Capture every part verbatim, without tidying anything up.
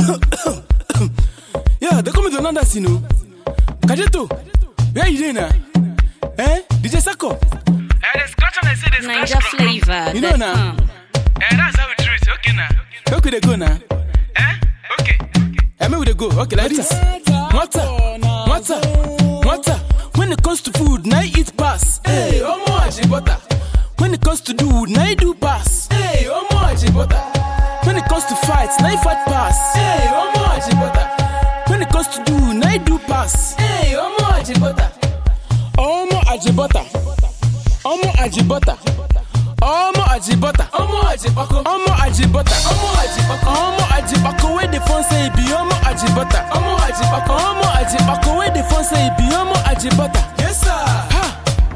Yeah, they come to London, you know. Kajeto, where you doing now? Eh? D J Sako? Eh, the scratch and I say the scratch. Niger flavor. You know now? Eh, that's how it is. Okay now. Where could they go now? Eh? Okay. Eh, where would they go? Okay, like this. Water, water, water. When it comes to food, now eat pass. Hey, omo ajibota. When it comes to do, now do pass. Hey, omo ajibota. When it comes to fights, now fight pass. Hey, omo ajibota. When it comes to do, now do pass. Hey, omo ajibota. Omo ajibota. Omo ajibota. Omo ajibota. Omo ajibako. Omo ajibota. Omo ajibako. Omo ajibako. Where the phone say be omo ajibota. Omo ajibako. Omo ajibako. Where the phone say be omo ajibota. Yes sir. Ha.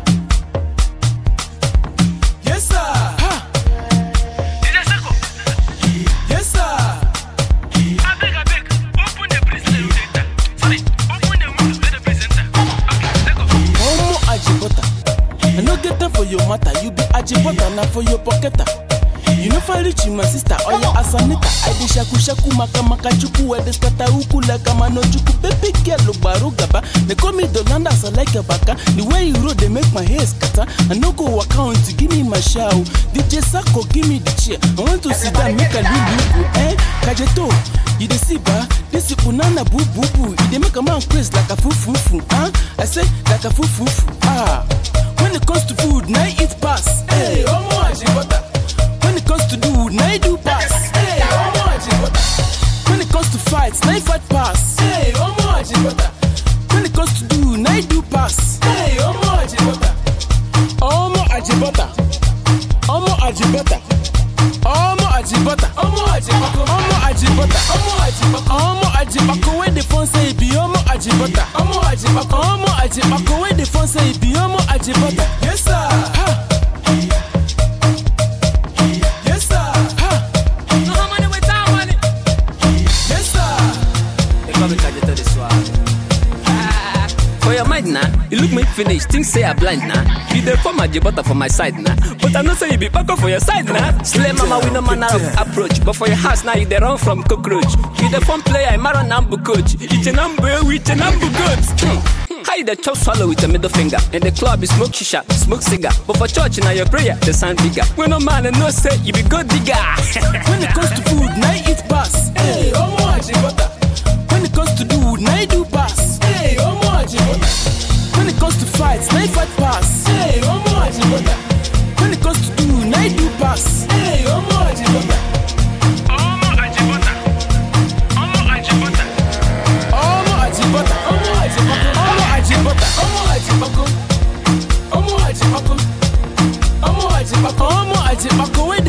Yes sir. Ha. D J Sako. Yes sir. I beg, I beg. Open the presenter. Sorry. Open the mouth. Let the presenter. Okay, let go. Omo ajibota. I no get time for your matter. You be ajibota na for your pocketa. You know for rich my sister or your asanita. I be shaku shaku maka maka chuku where the scatter uku like a mano chuku baby girl baru gaba. They call me Dolanda so like a baka. The way you roll they make my hair scatter. I no go walk out to give me my show. D J Sako give me the chair. I want to sit down make a little eh. Kajeto, you dey see ba? This is punana boo boo boo. You dey make a man crazy like a foo foo foo. Huh? I say like a foo foo foo. Ah. When it comes to food, now eat pass. Hey, omo ajibota. When it comes to do, now do pass. Hey, omo ajibota. When it comes to fights, now fight pass. Hey, omo ajibota. When it comes to do, now do pass. Hey, omo ajibota. Omo ajibota. Omo ajibota. Omo ajibota. Omo ajibako. Omo ajibota. Omo ajibako. Omo ajibako. Where the phone say be omo ajibota. Omo ajibako. Omo ajibako. Where the phone say be omo ajibota. Yes sir. Ha. Yes sir. Ha. No money without money. Yes sir. They call me Kajeto this one. For your mind now, you look me finish, think say I blind now. You dey form a jibota for my side now, but I know say you be back up for your side now. Slay mama with no manner of approach, but for your house now you dey run from cockroach. You dey form player, I marry number coach. It's a number with a number goat. How you the chop swallow with a middle finger? In the club you smoke shisha, smoke cigar, but for church now your prayer the sound bigger. When no man and no say you be good digger. When it comes to food, now eat pass. Hey, omo ajibota. When it comes to do, now do pass. Hey, omo ajibota. When it comes to fights, now fight pass. Hey, omo ajibota. When it comes to do, now do pass. Hey, omo ajibota. Omo ajibota. Omo ajibota. Omo ajibota. Omo ajibota. Omo ajibota. Omo ajibota. Omo ajibota. Omo ajibota. Omo ajibota. Where